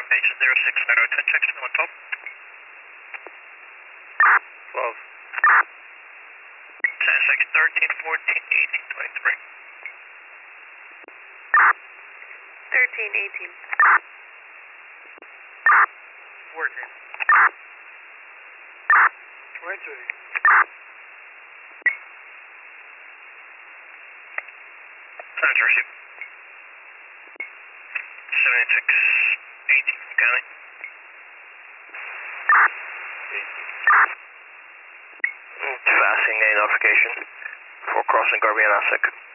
H06, 10 checks, 112. 12. 10, 6, 13, 14, 18, 23. 13, 18. 14. 23. Signs received. 76, 18 from County. 18. Passing a notification for crossing Garvey and Osek.